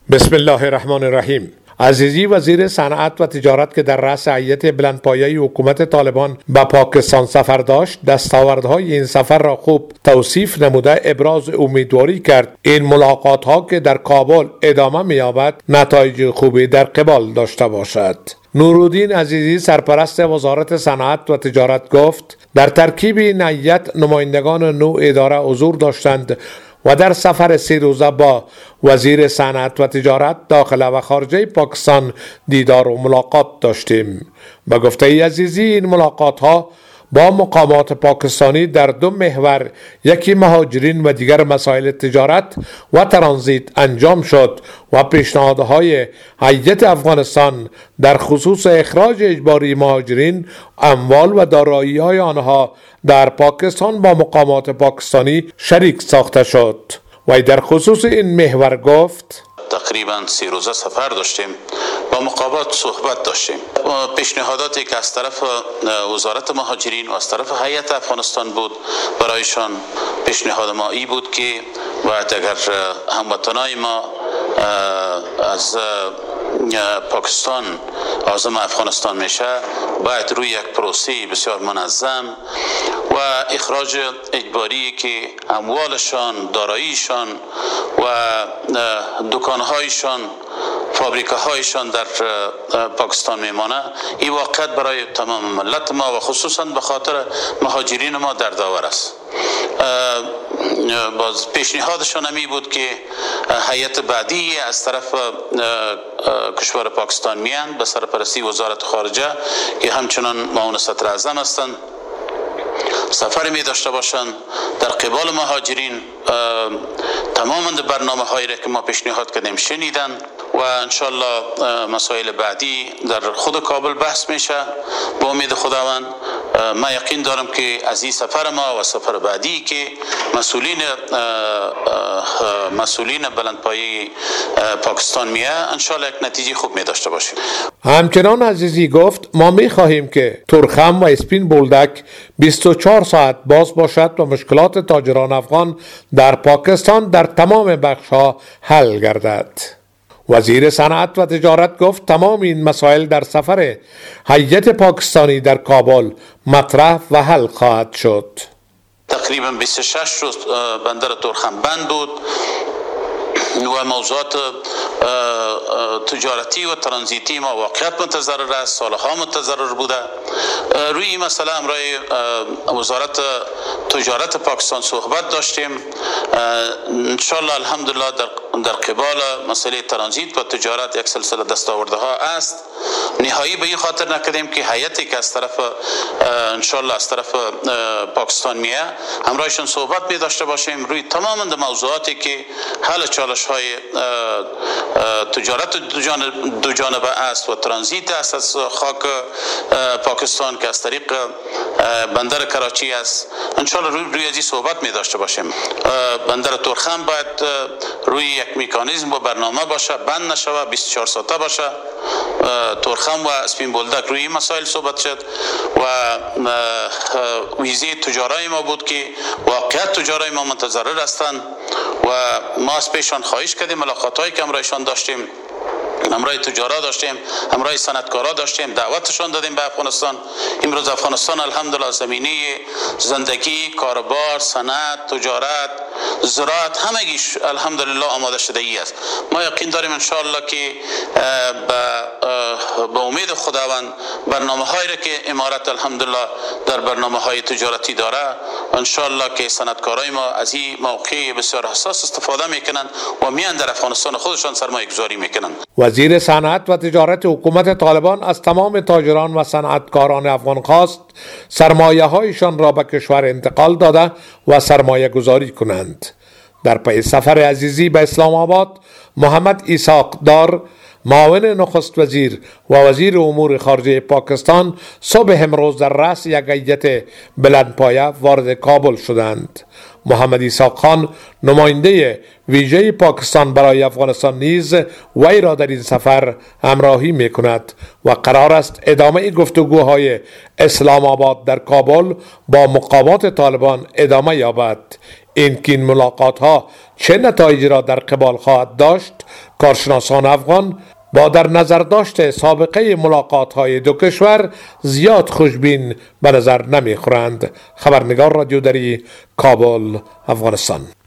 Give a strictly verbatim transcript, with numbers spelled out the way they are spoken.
بسم الله الرحمن الرحیم. عزیزی وزیر صنعت و تجارت که در رأس هیئت بلندپایه حکومت طالبان به پاکستان سفر داشت، دستاوردهای این سفر را خوب توصیف نموده ابراز امیدواری کرد این ملاقات ها که در کابل ادامه می‌یابد نتایج خوبی در قبال داشته باشد. نورالدین عزیزی سرپرست وزارت صنعت و تجارت گفت در ترکیب این هیئت نمایندگان نو اداره حضور داشتند و در سفر سه روزه با وزیر صنعت و تجارت داخل و خارجه پاکستان دیدار و ملاقات داشتیم. به گفته عزیزی این ملاقات ها با مقامات پاکستانی در دو محور، یکی مهاجرین و دیگر مسائل تجارت و ترانزیت انجام شد و پیشنهادهای هیئت افغانستان در خصوص اخراج اجباری مهاجرین، اموال و دارایی‌های آنها در پاکستان با مقامات پاکستانی شریک ساخته شد. و در خصوص این محور گفت تقریبا سی روزه سفر داشتیم، با مقامات صحبت داشتیم. پیشنهاداتی که از طرف وزارت مهاجرین و از طرف هیئت افغانستان بود برایشان پیشنهاد ما ای بود که باید اگر هموطنای ما از پاکستان عازم افغانستان میشه، باید روی یک پروسه بسیار منظم و اخراج اجباری که اموالشان، داراییشان و دکانهایشان، فابریکه‌هایشان در پاکستان میمانه، این واقعیت برای تمام ملت ما و خصوصا به خاطر مهاجرین ما دردآور است. باز پیشنهادشان همی بود که هیئت بعدی از طرف کشور پاکستان میاند به سرپرستی وزارت خارجه که همچنان معاون صدر اعظم هستند، سفر می داشته باشند در قبال مهاجرین. تمام برنامه هایی را که ما پیشنهاد کردیم شنیدن و انشالله مسائل بعدی در خود کابل بحث میشه. با امید خداوند ما یقین دارم که از این سفر ما و سفر بعدی که مسئولین مسئولین بلندپایه پاکستان میه انشالله یک نتیجه خوب می داشته باشیم. همچنان عزیزی گفت ما می خواهیم که تورخم و اسپین بولدک بیست و چهار ساعت باز باشد و مشکلات تاجران افغان در پاکستان در تمام بخش‌ها حل گردد. وزیر صنعت و تجارت گفت تمام این مسائل در سفر هیئت پاکستانی در کابل مطرح و حل خواهد شد. تقریبا بیست و شش روز بندر تورخم بند بود و موضوعات تجارتی و ترانزیتی ما واقعیت متضرر است، سالها متضرر بوده. روی این مسئله امرای وزارت تجارت پاکستان صحبت داشتیم. انشالله الحمدلله در در قبال مسئله ترانزیت و تجارت یک سلسله دستاوردها است. نهایی به این خاطر نکردیم که هیئتی که از طرف انشالله از طرف پاکستان میه همراهشون صحبت می داشته باشیم روی تمام موضوعاتی که حل چالش های تجارت دو جانب دو جانبه است و ترانزیت است از خاک پاکستان که از طریق بندر کراچی است. انشالله روی روی ازی صحبت می داشته باشیم. بندر تورخم باید روی یک میکانیزم و برنامه باشه، بند نشوه، بیست و چهار ساعته باشه. تورخم و اسپین بولدک روی این مسائل صحبت شد و ویزه تجارای ما بود که واقعیت تجارای ما متضرر هستند و ما از پیشان خواهش کردیم ملاقات هایی که همراهشان داشتیم، همراه تجارا داشتیم، همراه صنعتکارا داشتیم، دعوتشان دادیم به افغانستان. امروز افغانستان الحمدلله زمینه زندگی، کاروبار، صنعت، تجارت، زراعت همگیش الحمدلله آماده شده ای است. ما یقین داریم ان شاء الله که به امید خداوند برنامه هایی را که امارت الحمدلله در برنامه های تجارتی داره ان شاء الله که صنعتکارای ما از این موقع بسیار حساس استفاده میکنن و میان در افغانستان خودشان سرمایه گذاری میکنن. وزیر صنعت و تجارت حکومت طالبان از تمام تاجران و صنعتکاران افغان خواست سرمایه هایشان را به کشور انتقال داده و سرمایه گذاری کنند. در پی سفر عزیزی به اسلام آباد، محمد اسحاق دار معاون نخست وزیر و وزیر امور خارجه پاکستان صبح امروز در رأس یک هیئت بلندپایه وارد کابل شدند. محمد اسحاق خان نماینده ویژه پاکستان برای افغانستان نیز وی را در این سفر همراهی می کند و قرار است ادامه گفتگوهای اسلام آباد در کابل با مقامات طالبان ادامه یابد. اینکه این ملاقات ها چه نتایجی را در قبال خواهد داشت، کارشناسان افغان با در نظر داشت سابقه ملاقات های دو کشور زیاد خوشبین به نظر نمی خورند. خبرنگار رادیو دری، کابل، افغانستان.